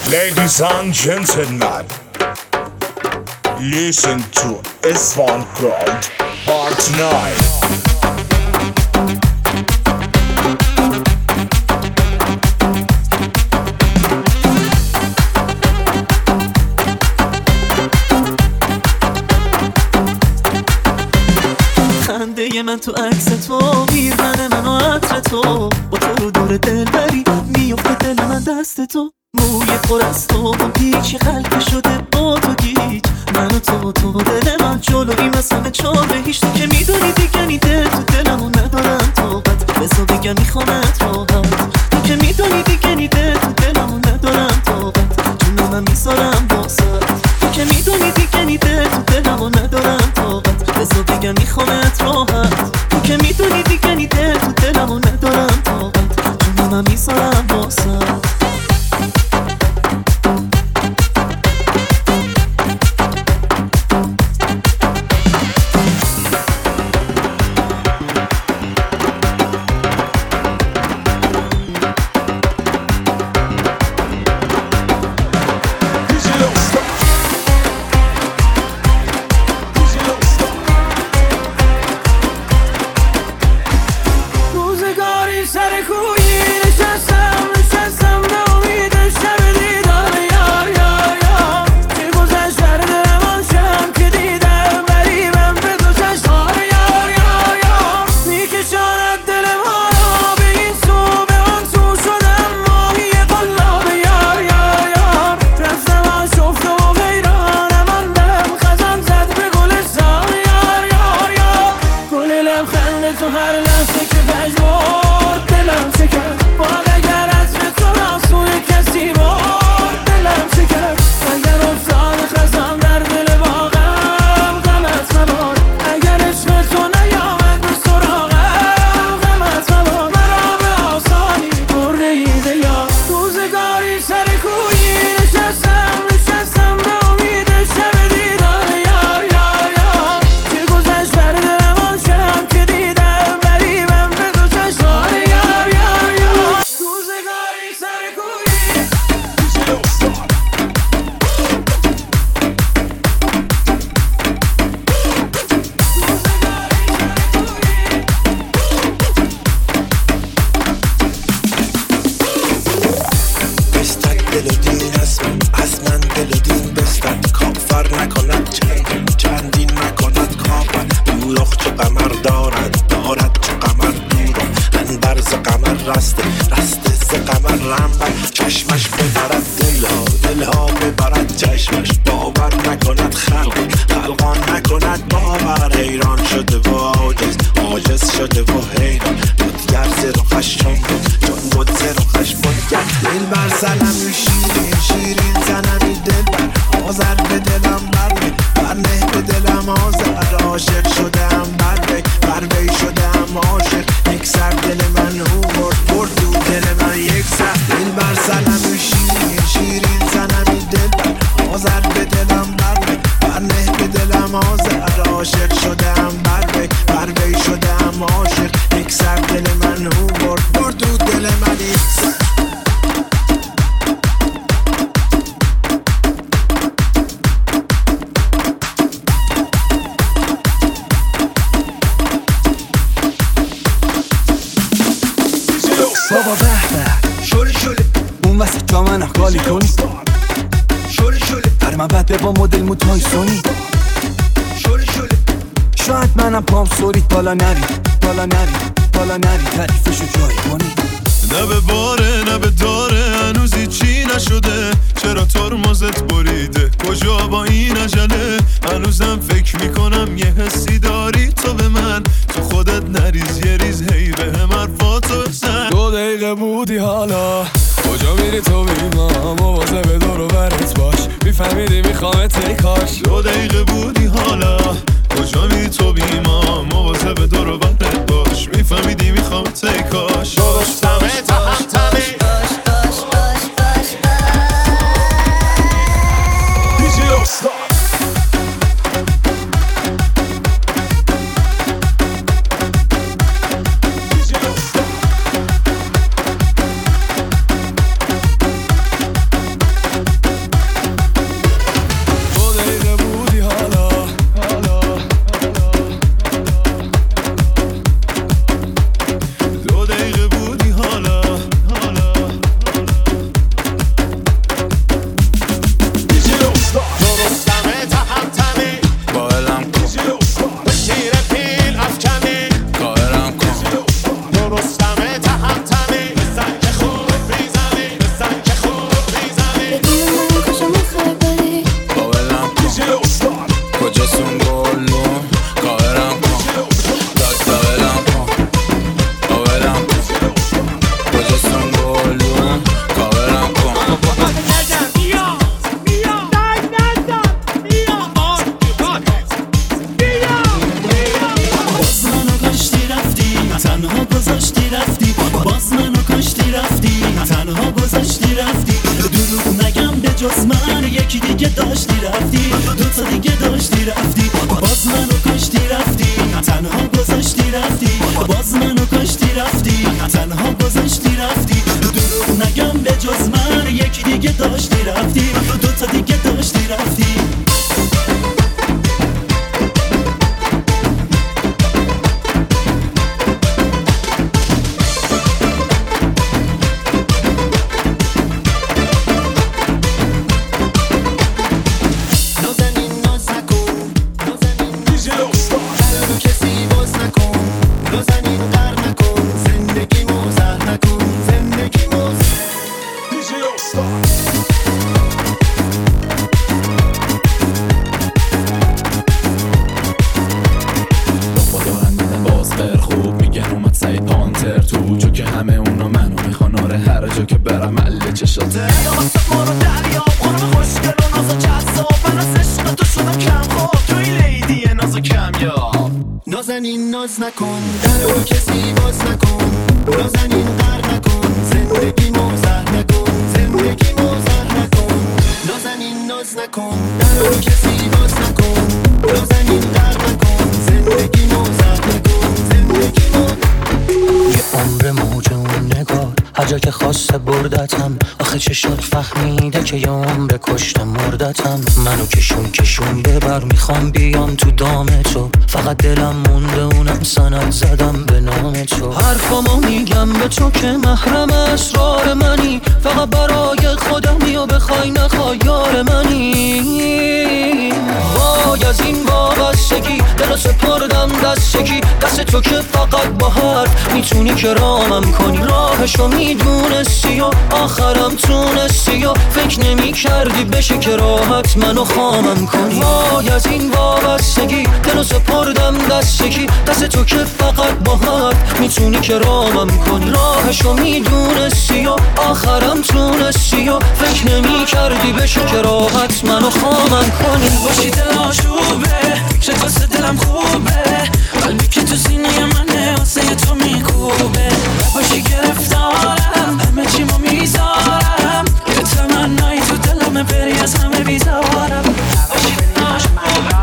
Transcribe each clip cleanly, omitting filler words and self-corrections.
Ladies and gentlemen, listen to S1 Crowd Part 9. خنده من تو عکس تو، میزنه منو عطر تو، با تو رو دور دل بری میفته دل من دست تو. موی پر از تو و پیچی خلق شده با تو گیج، من و تو و دل من جلوی مثل چاره هیچ. تو که میدونی دیگه نیده تو دلمو ندارم طاقت، بزا بگم میخوامت راحت. تو که میدونی دیگه نیده تو دلمو ندارم طاقت، جون من میذارم واسط. تو که میدونی دیگه نیده تو دلمو ندارم طاقت، بزا بگم میخوامت راحت. تو که میدونی دیگه نیده تو دلمو ندارم طاقت، جون من میذارم واسط. بابا به به شوری شوری اون وسط جا من خالی کنی شوری شوری هر من بده با مدل موتای سونی شوری شوری شاید منم پام سورید بالا نری بالا نری بالا نری تعریفشو جایی کنی. نه به باره نه به داره هنوزی چی نشده، چرا ترمزت بریده کجا با این عجله. هنوزم فکر میکنم یه حسی داری تو به من، تو خودت نریز یه ریز هی به هم حرفاتو بزن. 2 دقیقه بودی حالا کجا میری تو بیما، مواظب به دور و برت باش میفهمیدی میخوامت ای کاش. 2 دقیقه بودی حالا کجا میری تو بیما، مواظب به دور و برت باش میفهمیدی میخوامت ای کاش. درستمه تا هم تمه هر جا که برم مله چشاته واسه ما رو دریاب خانم خوشگل و ناز و جذاب من از عشق تو شدم کم خواب توی لیدی ناز و کمیاب نازنین ناز نکن درو کسی باز نکن نازنین قر نکن زندگی موزه نکن زندگی موزه نکن نازنین ناز نکن درو کسی باز نکن نازنین قر نکن زندگی موزه نکن زندگی موزه یه عمر موج اون نگار هر جا که خواسته بردتم آخه چه شد فهمیده که یه عمر کشته مردتم منو کشون ببر میخوام بیام تو دام تو فقط دلم مونده اونم سند زدم به نام تو حرفامو میگم به تو که محرم اسرار منی فقط برای خودمی و بخوای نخوای یار منی وای از این وابستگی دلو سپردم دستگی دست تو که فقط با حرف میتونی کرامم کنی راهشو میدونستی و آخرم تونستی و فکر نمی کردی بشه که راحت منو خامم کنی وای از این وابستگی دلو سپردم دستگی دست تو که فقط با حرف میتونی کرامم کنی راهشو میدونستی و آخرم تونستی و فکر نمی کردی بشه که راحت منو خامم کنی باشی دل آشوبه فکرت واسه دلم خوبه قلبی که تو سینه منه واسه تو میکوبه باشی گرفتارم همه چیمو میذارم یه تمنایی تو دلمه بری از همه بیزارم باشی دل آشوبه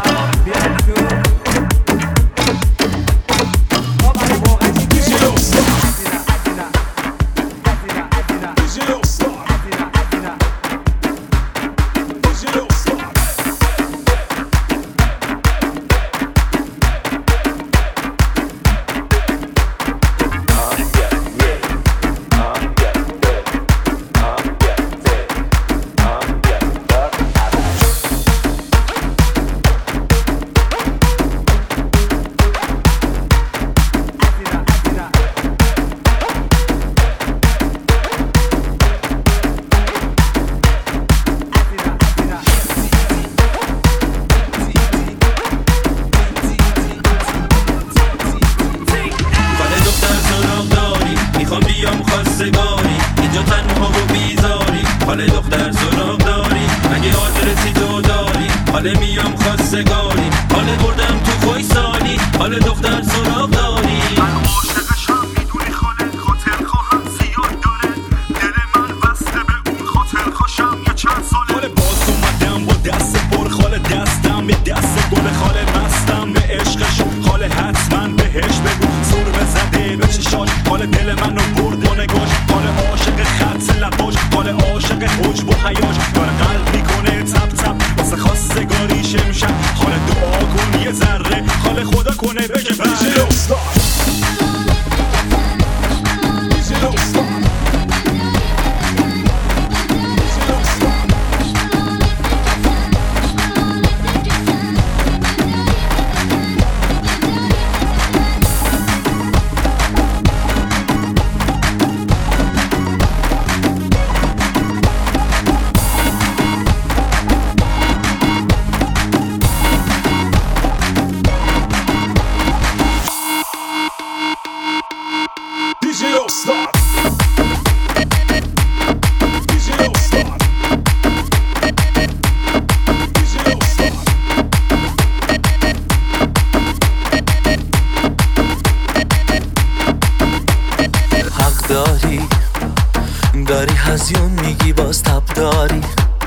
داری هزیون میگی باز تب داری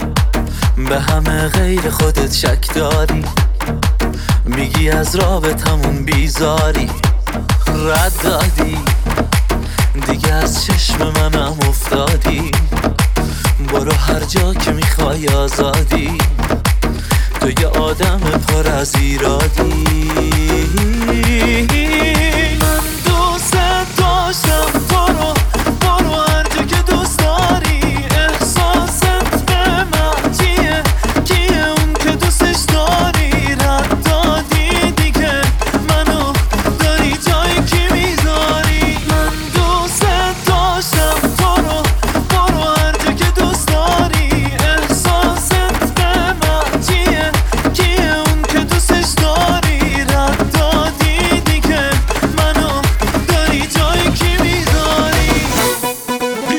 به همه غیر خودت شک داری میگی از رابطمون بیزاری رد دادی دیگه از چشم منم افتادی برو هر جا که میخوای آزادی تو یه آدم پر از ایرادی من دوست داشتم تو رو برو هر جا که دوست داری احساست به من چیه کیه اون که دوستش داری رد دادی دیگه منو داری جای کی میذاری من دوست داشتم تو رو برو هر جا که دوست داری احساست به من چیه کیه اون که دوستش داری رد دادی دیگه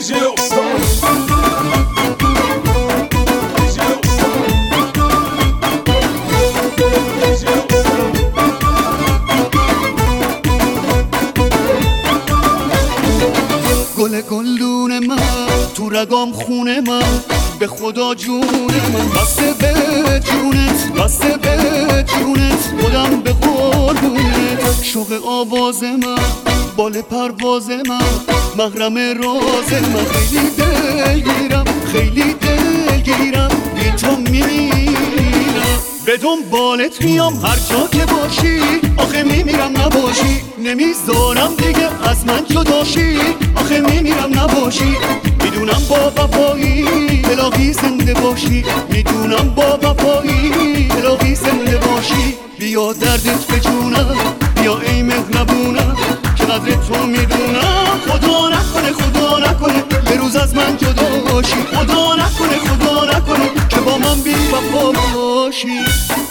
گل گلدون من تو رگام خونه من به خدا جون من بسته به جونت بسته به جونت خودم به قربونت شوق آواز من بال پرواز من محرم راز من خیلی دلگیرم خیلی دلگیرم بی تو میمیرم به دنبالت میام هر جا که باشی آخه میمیرم نباشی نمیذارم دیگه از من جداشی آخه میمیرم نباشی میدونم با وفایی الهی زنده باشی میدونم با وفایی الهی زنده باشی بیا دردت به جونم بیا ای مهربونم که قدر تو میدونم خدا نکنه خدا نکنه یه روز از من جدا باشی خدا نکنه خدا نکنه که با من بی وفا باشی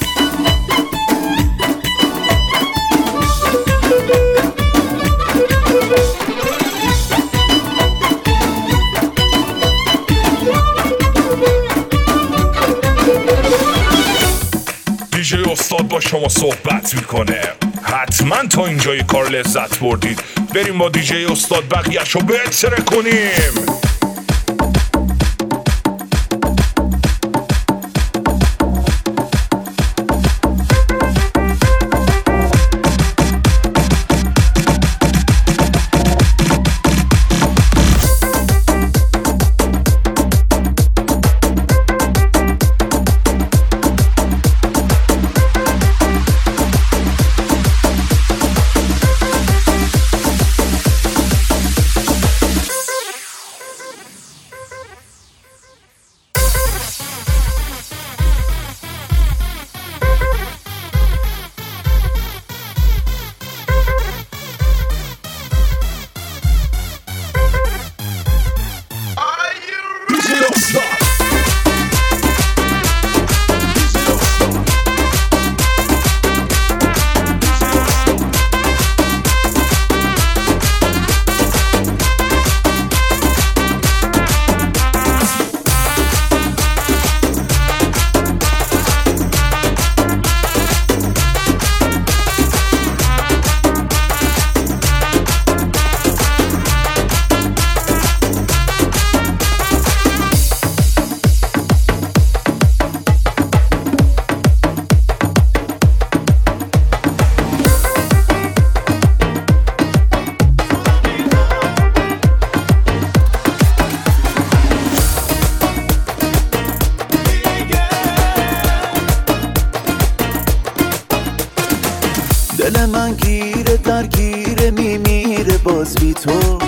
دیجی استاد با شما صحبت میکنه. حتما تا اینجای کار لذت بردید. بریم با دیجی استاد بقیه‌شو بهتره کنیم. دل من گیره درگیره میمیره باز بی تو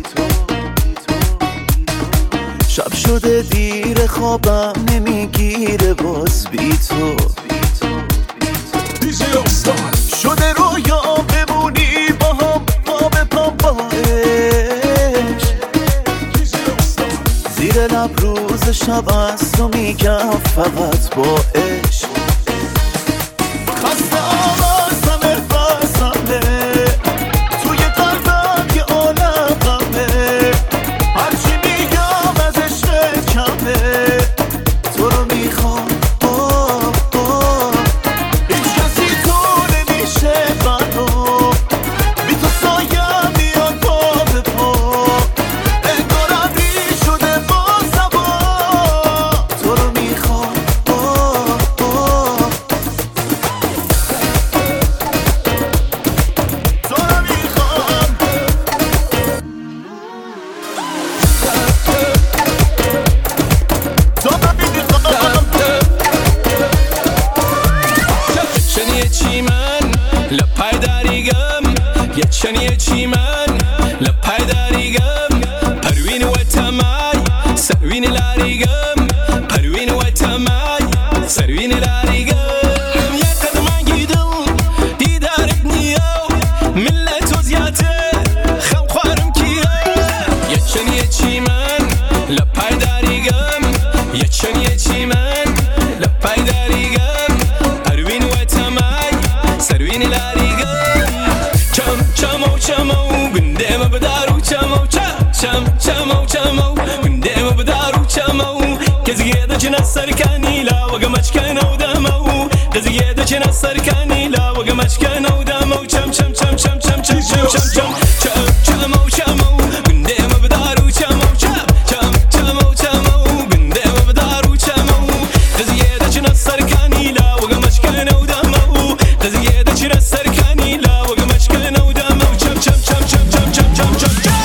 شب شده دیر خوابم نمیگیره باز بی تو شده رویا بمونی با هم پا به پا با عشق زیر لب روز شب از تو میگم فقط با عشق خسته آوازم بسمه توی قلبم یه عالم غمه هرچی میگم از عشق کمه تو رو میخوام هیچ کسی تو نمیشه منو بی تو سایم میاد پا به پا انگار ابری شده با سوا تو رو میخوام چنیه چی من لپای داریگم پروین و تمای سروین لاریگم پروین و تمای سروین لاریگم یه قدم گیدم دیدارت نیو ملت و زیاده خم خوارم کیه یه چنیه چی من لپای داریگم یه چنیه چی من لپای داریگم پروین و تمای سروین لاریگم چمو چمو بنده ما بدارو چمو چمو چمو نصركاني لا وقمش كان ودمو شم شم شم شم شم شم شم شم شم شمو شمو قنديم بدارو شمو شم شم شمو شمو قنديم بدارو شمو قزيدة نصركاني لا وقمش كان ودمو قزيدة نصركاني لا وقمش كان ودمو شم شم شم شم شم شم شم شم شم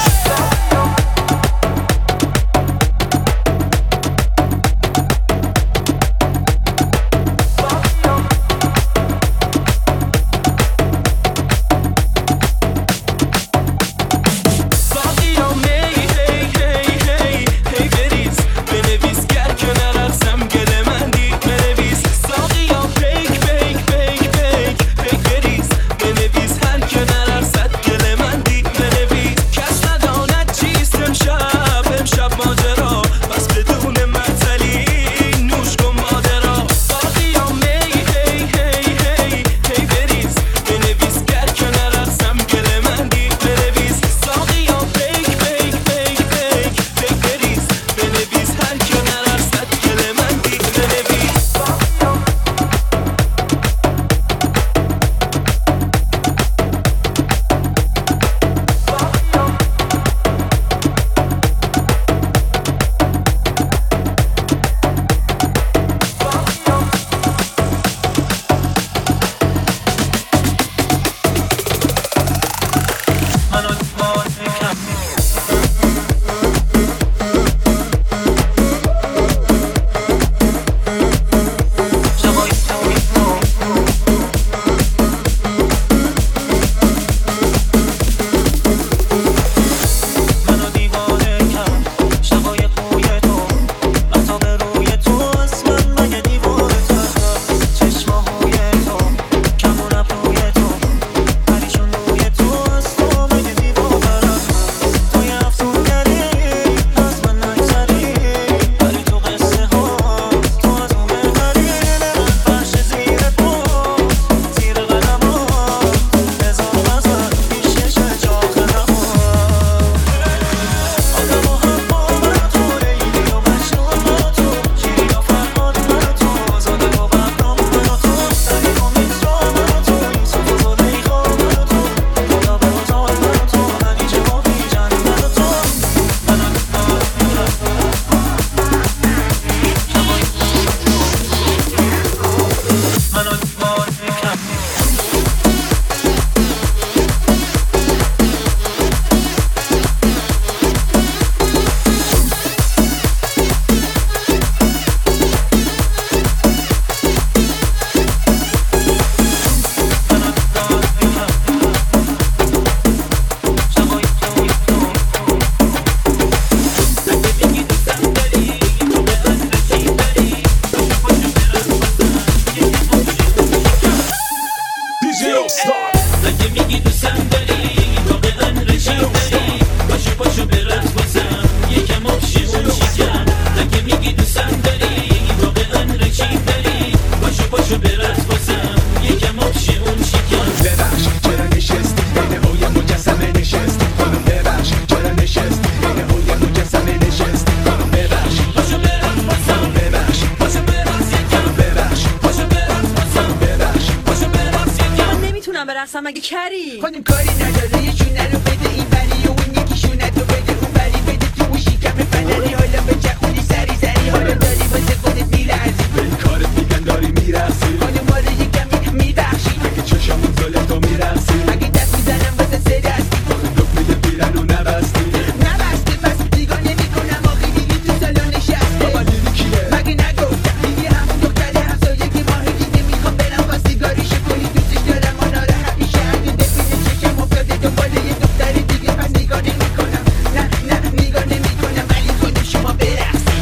برقصم مگه کری خانم کاری نداره یه شونه رو بده این بری و اون یکی شونه تو بده اون بری بده تو اون شیکم فنری حالا به چخونی سری سری حالا داری واسه خودت میلرزی به کارت میگن داری میرسی خانم ماره یکم میبخشی اگه چشمون زاله تو میرسی اگه دست میزنم واسه سه دستی دکمه پیرن و نبستی نبسته پس دیگاه نمیکنم آخی دیگه تو سالن نشسته بابا دیدی کیه مگه نگفتم دیگه همون دختر همسایه که ماه دیگه میخوام برم با سیگاریش کنی دوستش دارم آناره همیشه همین دفینه چشم افتاده دنبال یه دختر دیگه پس نگاه نمیکنم نه نگاه نمیکنم ولی خودم شما برقصی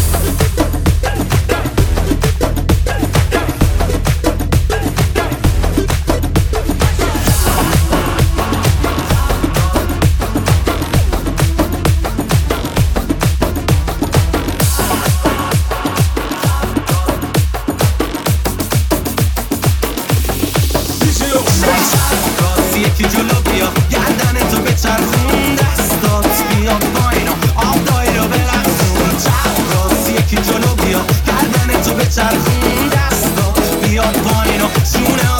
یکی جلو بیا گردن تو به چرخون دستات بیا پایینا آب دایی رو بلغزون چپ راست یکی جلو بیا گردن تو به چرخون دستات بیا پایینا جونه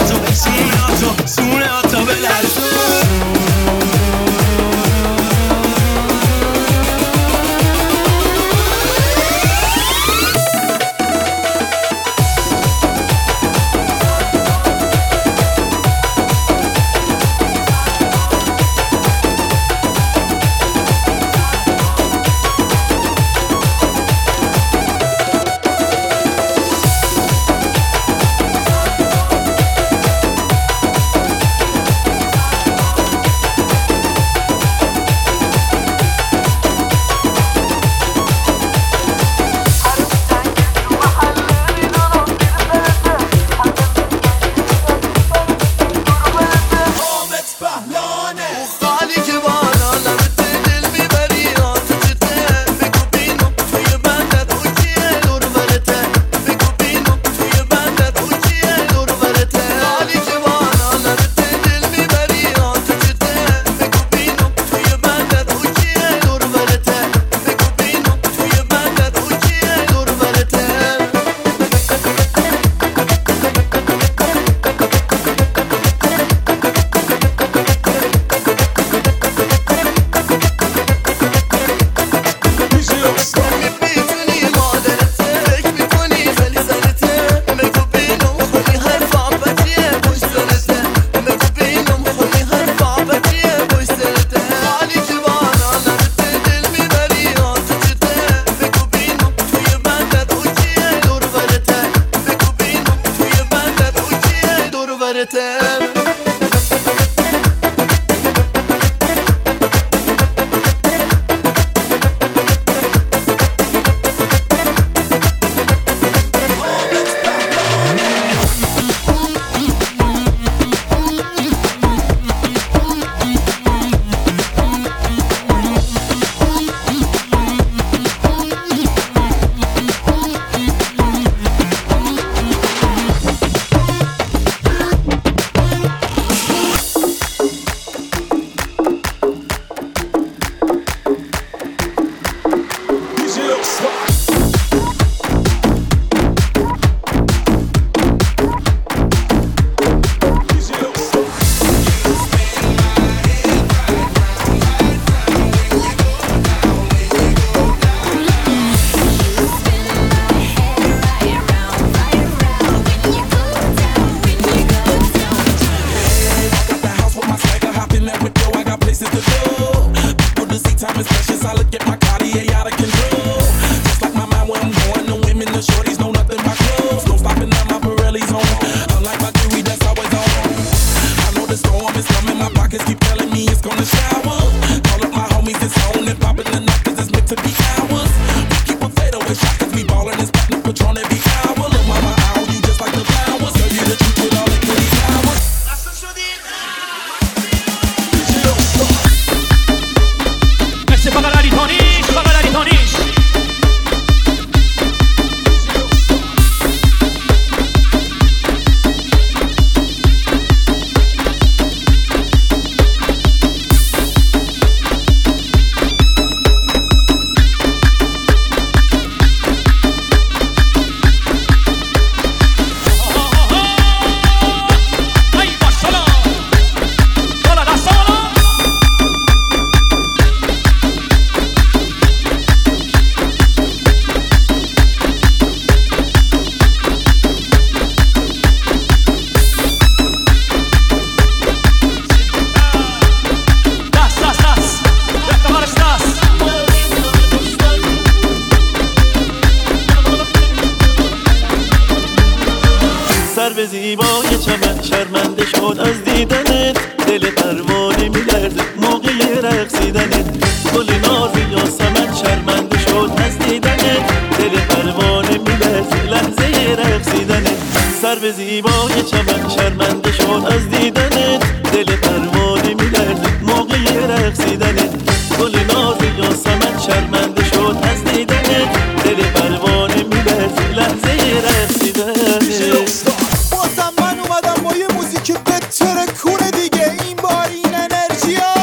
سر زیبای چمن شرمنده شد از دیدنت، دل پروانه می‌لرزه موقع رقصیدنت. گل ناز یاسمن شرمنده شد از دیدنت، دل پروانه می‌لرزه لحظه رقصیدنت. سر زیبای چمن شرمنده شد از دیدنت، دل پروانه می‌لرزه موقع رقصیدنت. گل ناز یاسمن شرمنده شد از دیدنت، دل پروانه می‌لرزه لحظه رقصیدنت. بازم من اومدم با یه موزیک بتره کونه دیگه، این بار این انرژی ها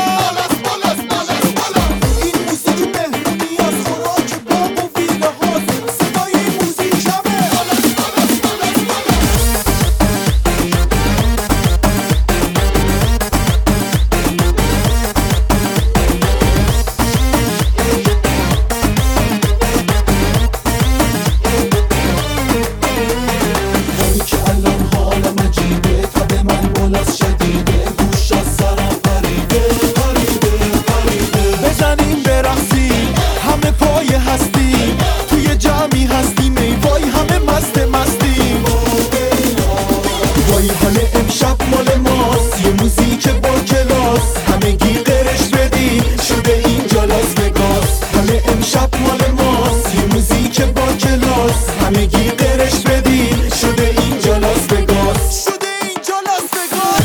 این موزیک مهمونی از خوراک باب و ویده هاست، صدای این موزیک همه همگی قرش بدی شده اینجا لاس وگاس، شده اینجا لاس وگاس.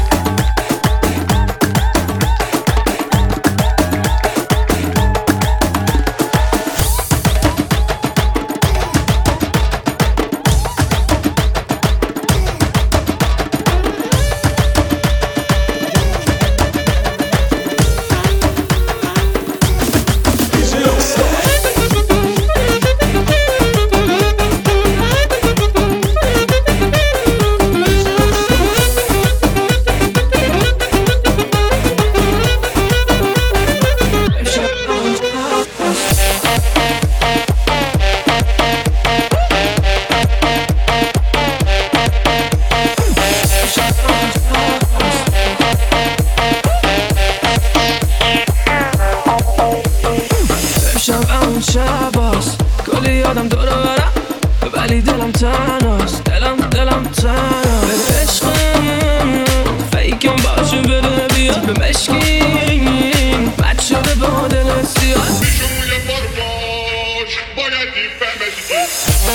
شباست کلی یادم دور برم ولی دلم تنهاست، دلم تنهاست. عشقم فیکم باشه بده بیاد به مشکین مد شده با دل سیاه. بیشوی بارباش باید این فهمدی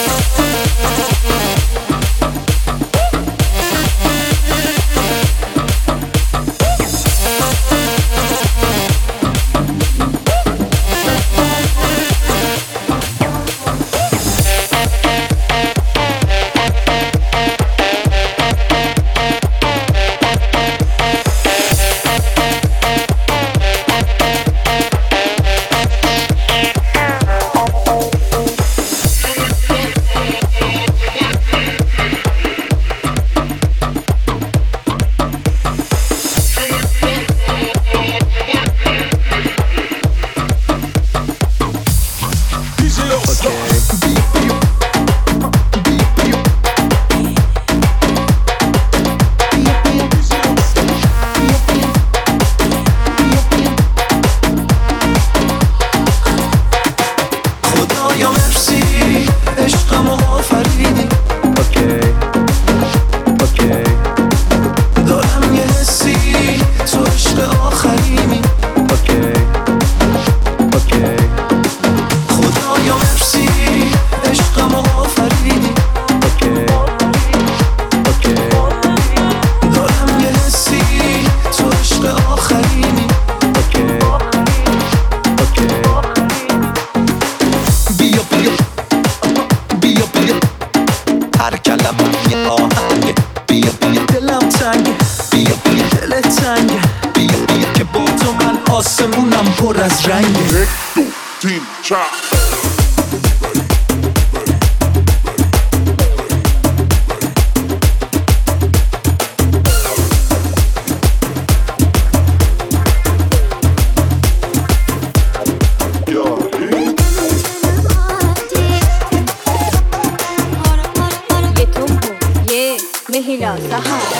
آسمونم پر از رنگه. تیم چا Mehila Sahara.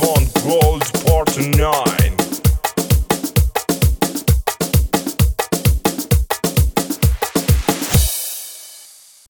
Bond Gold Part 9